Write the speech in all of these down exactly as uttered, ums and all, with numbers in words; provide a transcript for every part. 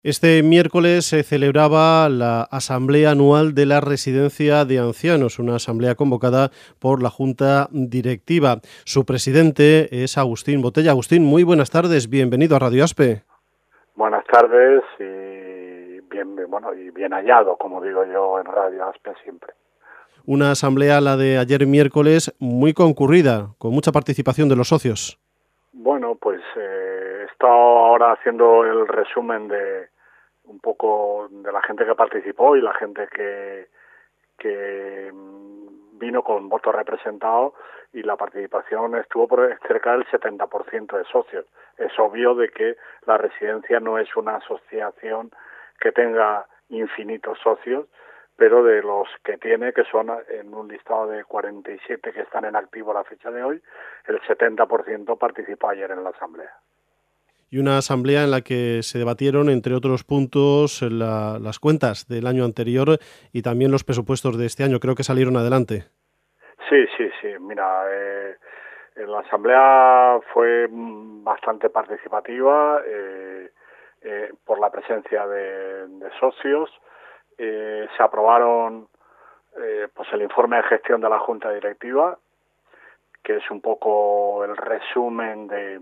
Este miércoles se celebraba la Asamblea Anual de la Residencia de Ancianos, una asamblea convocada por la Junta Directiva. Su presidente es Agustín Botella. Agustín, muy buenas tardes, bienvenido a Radio Aspe. Buenas tardes y bien, bueno, y bien hallado, como digo yo, en Radio Aspe siempre. Una asamblea, la de ayer miércoles, muy concurrida, con mucha participación de los socios. Bueno, pues eh, he estado ahora haciendo el resumen de un poco de la gente que participó y la gente que, que vino con voto representado, y la participación estuvo por cerca del setenta por ciento de socios. Es obvio de que la residencia no es una asociación que tenga infinitos socios, pero de los que tiene, que son en un listado de cuarenta y siete que están en activo a la fecha de hoy, el setenta por ciento participó ayer en la asamblea. Y una asamblea en la que se debatieron, entre otros puntos, la, las cuentas del año anterior y también los presupuestos de este año. Creo que salieron adelante. Sí, sí, sí. Mira, eh, la asamblea fue bastante participativa eh, eh, por la presencia de, de socios. Eh, se aprobaron eh, pues el informe de gestión de la Junta Directiva, que es un poco el resumen de,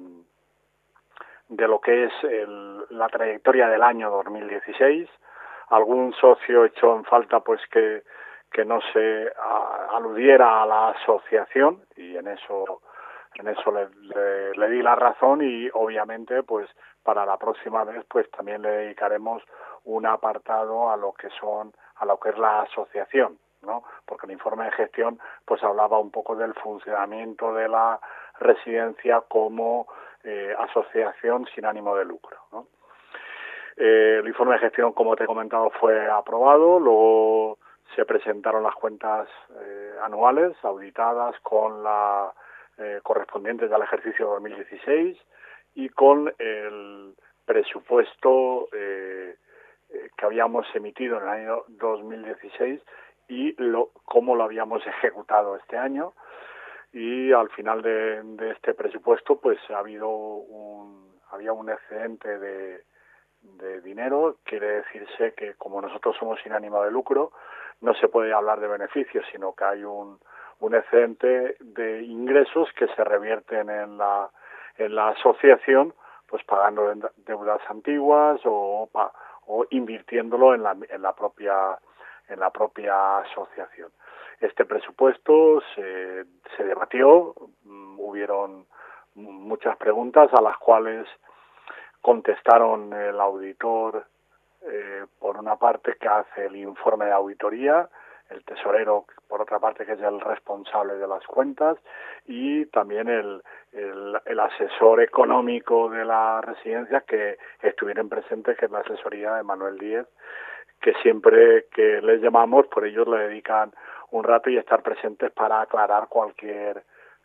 de lo que es el, la trayectoria del año dos mil dieciséis. Algún socio echó en falta pues que, que no se a, aludiera a la asociación, y en eso en eso le, le, le di la razón, y obviamente pues para la próxima vez pues también le dedicaremos un apartado a lo que son a lo que es la asociación, ¿no? Porque el informe de gestión pues hablaba un poco del funcionamiento de la residencia como eh, asociación sin ánimo de lucro, ¿no? Eh, el informe de gestión, como te he comentado, fue aprobado. Luego se presentaron las cuentas eh, anuales auditadas con la eh, correspondientes al ejercicio dos mil dieciséis y con el presupuesto eh, eh, que habíamos emitido en el año dos mil dieciséis y lo, cómo lo habíamos ejecutado este año. Y al final de, de este presupuesto pues ha habido un había un excedente de, de dinero. Quiere decirse que como nosotros somos sin ánimo de lucro, no se puede hablar de beneficios, sino que hay un, un excedente de ingresos que se revierten en la en la asociación, pues pagando deudas antiguas o, o invirtiéndolo en la en la propia en la propia asociación. Este presupuesto se, se debatió, hubieron muchas preguntas a las cuales contestaron el auditor, eh, por una parte, que hace el informe de auditoría, el tesorero, por otra parte, que es el responsable de las cuentas, y también el, el, el asesor económico de la residencia, que estuvieron presentes, que es la asesoría de Manuel Díez, que siempre que les llamamos, por ellos le dedican un rato y estar presentes para aclarar cualquier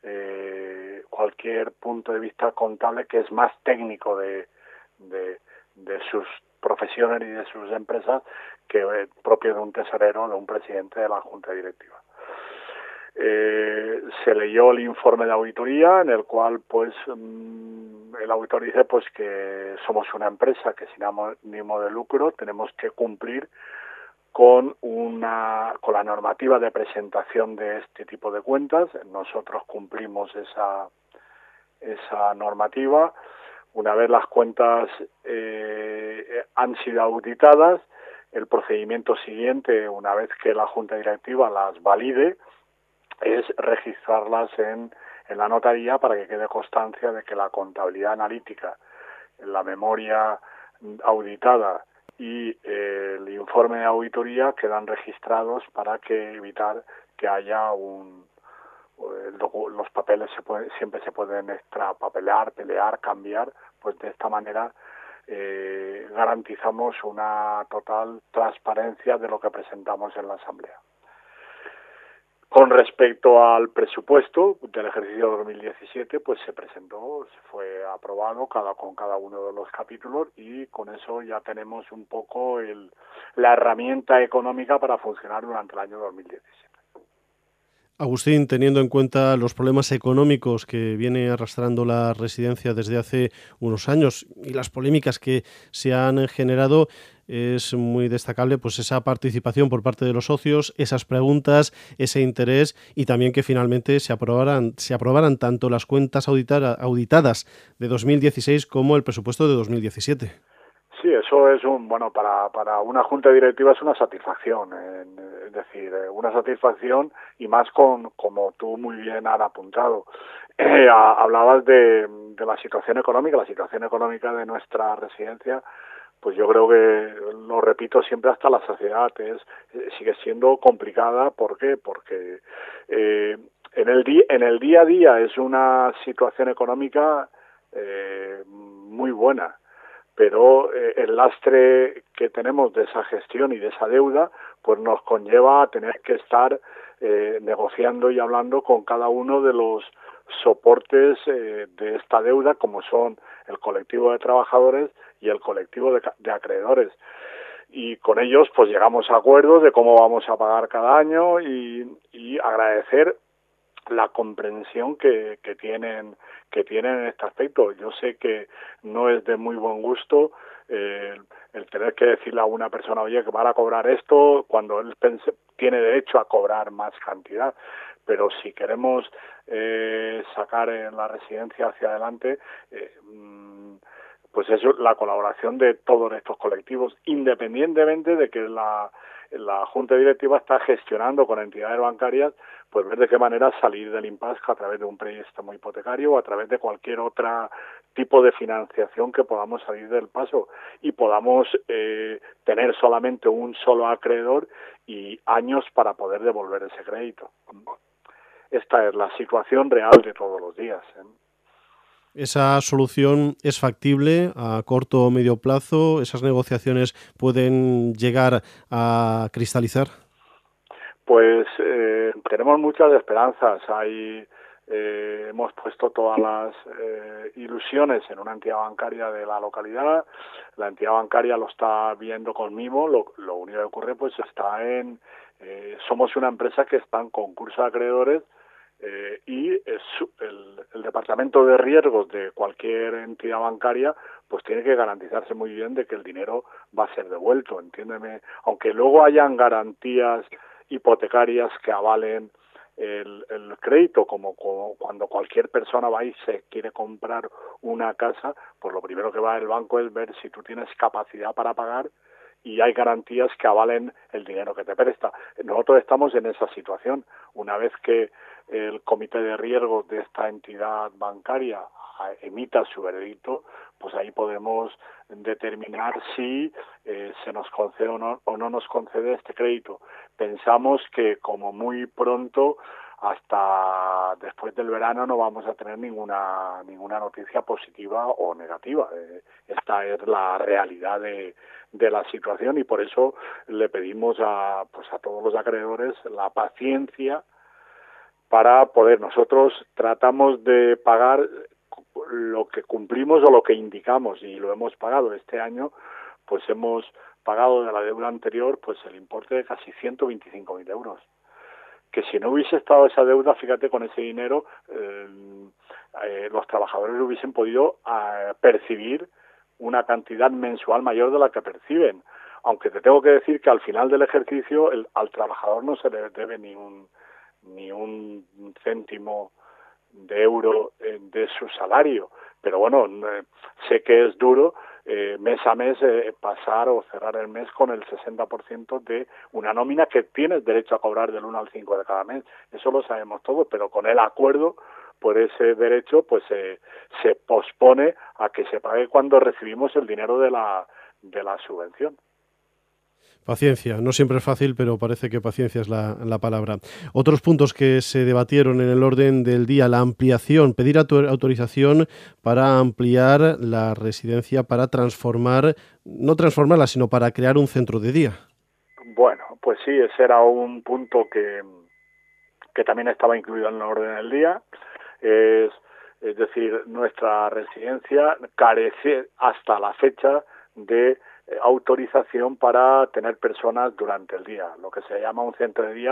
eh, cualquier punto de vista contable que es más técnico de, de, de sus profesiones y de sus empresas que eh, propio de un tesorero o de un presidente de la Junta Directiva. Eh, se leyó el informe de auditoría en el cual pues mmm, el auditor dice pues que somos una empresa que sin ánimo de lucro tenemos que cumplir con una con la normativa de presentación de este tipo de cuentas. Nosotros cumplimos esa esa normativa. Una vez las cuentas eh, han sido auditadas, el procedimiento siguiente, una vez que la Junta Directiva las valide, es registrarlas en, en la notaría para que quede constancia de que la contabilidad analítica, la memoria auditada y eh, el informe de auditoría quedan registrados para que evitar que haya un los papeles se puede, siempre se pueden extrapapelear, pelear, cambiar, pues de esta manera eh, garantizamos una total transparencia de lo que presentamos en la asamblea. Con respecto al presupuesto del ejercicio dos mil diecisiete, pues se presentó, se fue aprobado cada con cada uno de los capítulos, y con eso ya tenemos un poco el, la herramienta económica para funcionar durante el año dos mil diecisiete. Agustín, teniendo en cuenta los problemas económicos que viene arrastrando la residencia desde hace unos años y las polémicas que se han generado, es muy destacable pues esa participación por parte de los socios, esas preguntas, ese interés y también que finalmente se aprobaran, se aprobaran tanto las cuentas auditar, auditadas de dos mil dieciséis como el presupuesto de dos mil diecisiete. Sí, eso es un, bueno, para, para una junta directiva es una satisfacción, eh, es decir, eh, una satisfacción y más con, como tú muy bien has apuntado. Eh, a, hablabas de, de la situación económica, la situación económica de nuestra residencia, pues yo creo que, lo repito siempre hasta la saciedad, es, eh, sigue siendo complicada. ¿Por qué? Porque eh, en, el di, en el día a día es una situación económica eh, muy buena, pero eh, el lastre que tenemos de esa gestión y de esa deuda pues nos conlleva a tener que estar eh, negociando y hablando con cada uno de los soportes eh, de esta deuda, como son el colectivo de trabajadores y el colectivo de, de acreedores, y con ellos pues llegamos a acuerdos de cómo vamos a pagar cada año y, y agradecer la comprensión que, que tienen que tienen en este aspecto. Yo sé que no es de muy buen gusto eh, el tener que decirle a una persona, oye, que van a cobrar esto cuando él pense, tiene derecho a cobrar más cantidad, pero si queremos eh, sacar en la residencia hacia adelante, eh, pues es la colaboración de todos estos colectivos, independientemente de que la, la Junta Directiva está gestionando con entidades bancarias, pues ver de qué manera salir del impasse a través de un préstamo hipotecario o a través de cualquier otro tipo de financiación que podamos salir del paso y podamos eh, tener solamente un solo acreedor y años para poder devolver ese crédito. Esta es la situación real de todos los días, ¿eh? ¿Esa solución es factible a corto o medio plazo? ¿Esas negociaciones pueden llegar a cristalizar? Pues eh, tenemos muchas esperanzas. Hay, eh, hemos puesto todas las eh, ilusiones en una entidad bancaria de la localidad. La entidad bancaria lo está viendo con mimo. Lo, lo único que ocurre pues está en... Eh, somos una empresa que está en concurso de acreedores eh, y es, el, el departamento de riesgos de cualquier entidad bancaria pues tiene que garantizarse muy bien de que el dinero va a ser devuelto, entiéndeme. Aunque luego hayan garantías hipotecarias que avalen el, el crédito, como, como cuando cualquier persona va y se quiere comprar una casa, pues lo primero que va el banco es ver si tú tienes capacidad para pagar y hay garantías que avalen el dinero que te presta. Nosotros estamos en esa situación. Una vez que el comité de riesgos de esta entidad bancaria emita su veredicto, pues ahí podemos determinar si eh, se nos concede o no, o no nos concede este crédito. Pensamos que como muy pronto, hasta después del verano, no vamos a tener ninguna ninguna noticia positiva o negativa. Eh, esta es la realidad de, de la situación y por eso le pedimos a pues a todos los acreedores la paciencia para poder. Nosotros tratamos de pagar lo que cumplimos o lo que indicamos y lo hemos pagado este año. Pues hemos pagado de la deuda anterior pues el importe de casi ciento veinticinco mil euros, que si no hubiese estado esa deuda, fíjate, con ese dinero eh, eh, los trabajadores hubiesen podido eh, percibir una cantidad mensual mayor de la que perciben, aunque te tengo que decir que al final del ejercicio el, al trabajador no se le debe ni un ni un céntimo de euro eh, de su salario, pero bueno, eh, sé que es duro eh, mes a mes eh, pasar o cerrar el mes con el sesenta por ciento de una nómina que tienes derecho a cobrar del uno al cinco de cada mes. Eso lo sabemos todos, pero con el acuerdo por ese derecho pues eh, se pospone a que se pague cuando recibimos el dinero de la de la subvención. Paciencia, no siempre es fácil, pero parece que paciencia es la, la palabra. Otros puntos que se debatieron en el orden del día, la ampliación, pedir autorización para ampliar la residencia, para transformar, no transformarla, sino para crear un centro de día. Bueno, pues sí, ese era un punto que, que también estaba incluido en el orden del día. Es, es decir, nuestra residencia carece hasta la fecha de autorización para tener personas durante el día, lo que se llama un centro de día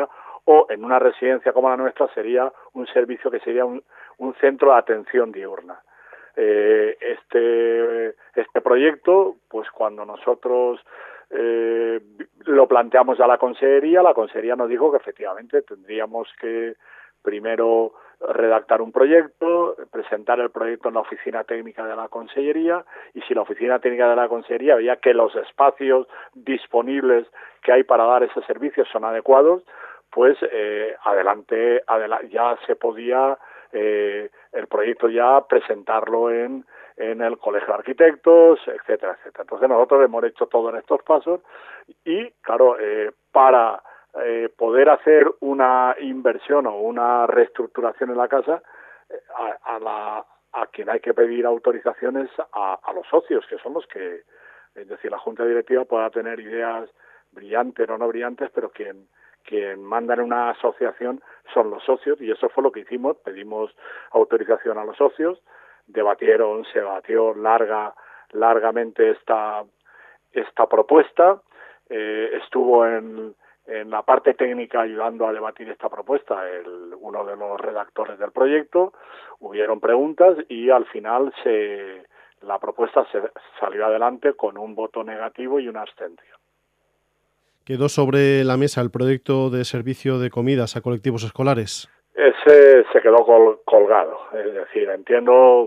o en una residencia como la nuestra sería un servicio que sería un, un centro de atención diurna. Eh, este, este proyecto, pues cuando nosotros eh, lo planteamos a la consejería, la consejería nos dijo que efectivamente tendríamos que primero redactar un proyecto, presentar el proyecto en la oficina técnica de la consellería, y si la oficina técnica de la consellería veía que los espacios disponibles que hay para dar ese servicio son adecuados, pues eh, adelante, adela- ya se podía eh, el proyecto ya presentarlo en, en el Colegio de Arquitectos, etcétera, etcétera. Entonces nosotros hemos hecho todo en estos pasos y, claro, eh, para eh, poder hacer una inversión o una reestructuración en la casa, eh, a, a, la, a quien hay que pedir autorizaciones a, a los socios, que son los que, es decir, la Junta Directiva pueda tener ideas brillantes o no brillantes, pero quien quien manda en una asociación son los socios, y eso fue lo que hicimos. Pedimos autorización a los socios, debatieron, se debatió larga, largamente esta, esta propuesta, eh, estuvo en, en la parte técnica ayudando a debatir esta propuesta el, uno de los redactores del proyecto, hubieron preguntas y al final se, la propuesta se salió adelante con un voto negativo y una abstención. ¿Quedó sobre la mesa el proyecto de servicio de comidas a colectivos escolares? Ese se quedó col colgado. Es decir, entiendo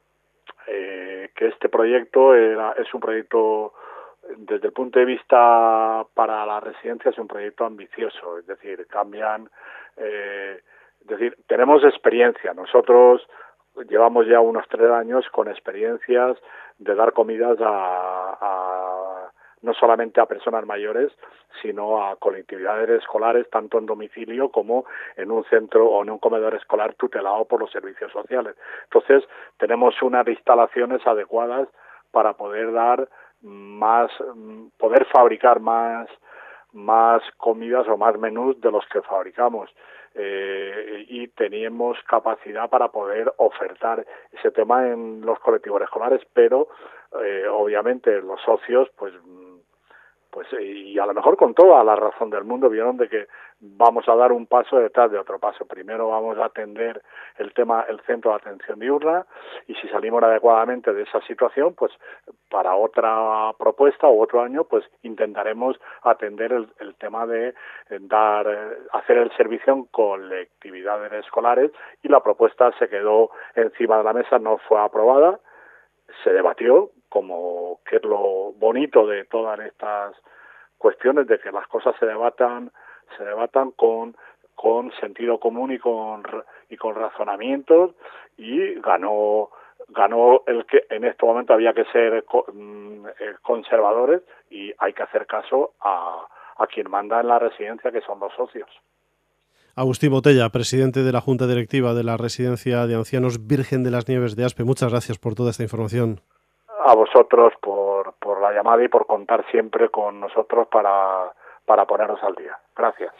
eh, que este proyecto era, es un proyecto, desde el punto de vista para la residencia, es un proyecto ambicioso. Es decir, cambian... Eh, es decir, tenemos experiencia. Nosotros llevamos ya unos tres años con experiencias de dar comidas a... a no solamente a personas mayores, sino a colectividades escolares, tanto en domicilio como en un centro o en un comedor escolar tutelado por los servicios sociales. Entonces, tenemos unas instalaciones adecuadas para poder dar más, poder fabricar más, más comidas o más menús de los que fabricamos. Eh, y teníamos capacidad para poder ofertar ese tema en los colectivos escolares, pero eh, obviamente los socios, pues pues y a lo mejor con toda la razón del mundo, vieron de que vamos a dar un paso detrás de otro paso. Primero vamos a atender el tema, el centro de atención diurna, y si salimos adecuadamente de esa situación, pues para otra propuesta o otro año, pues intentaremos atender el, el tema de dar, hacer el servicio en colectividades escolares, y la propuesta se quedó encima de la mesa, no fue aprobada, se debatió, como que es lo bonito de todas estas cuestiones, de que las cosas se debatan, se debatan con, con sentido común y con y con razonamientos, y ganó ganó el que en este momento había que ser conservadores y hay que hacer caso a, a quien manda en la residencia, que son los socios. Agustín Botella, presidente de la Junta Directiva de la Residencia de Ancianos Virgen de las Nieves de Aspe, muchas gracias por toda esta información. A vosotros por, por la llamada y por contar siempre con nosotros para, para ponernos al día. Gracias.